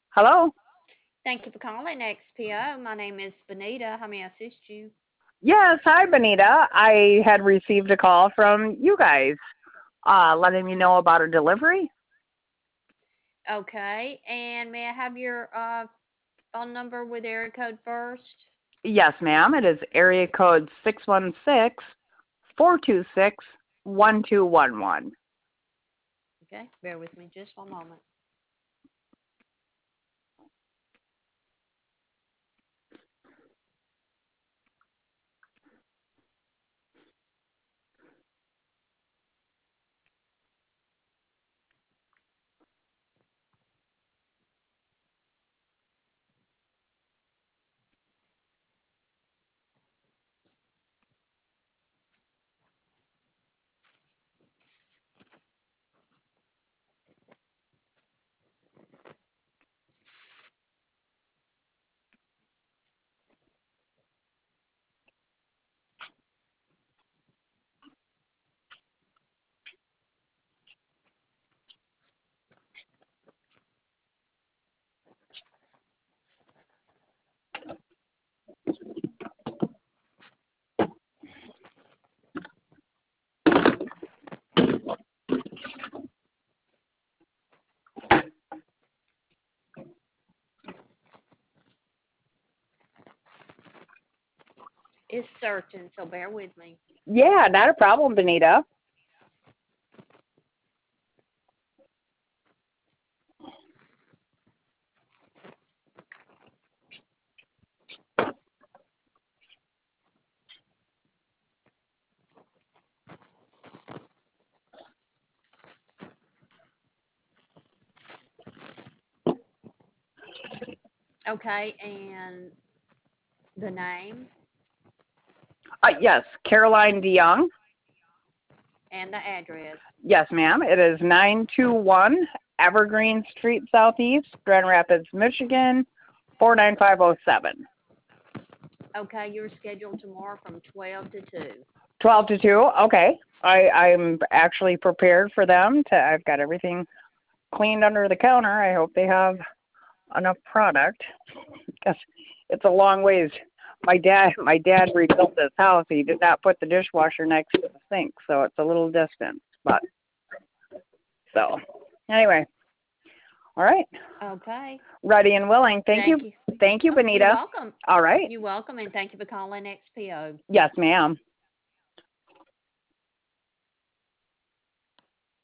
Hello? Thank you for calling XPO. My name is Benita. How may I assist you? Yes, hi, Benita. I had received a call from you guys letting me know about a delivery. Okay, and may I have your phone number with area code first? Yes, ma'am. It is area code 616-426-1211. Okay, bear with me just one moment. It's searching, so bear with me. Yeah, not a problem, Benita. Okay, and the name Yes, Caroline DeYoung. and the address. Yes, ma'am. It is 921 Evergreen Street Southeast, Grand Rapids, Michigan, 49507. Okay, you're scheduled tomorrow from 12 to 2. 12 to 2. Okay. I'm actually prepared for them. I've got everything cleaned under the counter. I hope they have enough product because it's a long ways. My dad rebuilt this house. He did not put the dishwasher next to the sink, so it's a little distance. But so anyway, all right. Okay. Ready and willing. Thank you. Thank you. Thank you, Oh, you're Benita. welcome. All right. You're welcome, and thank you for calling XPO. Yes, ma'am.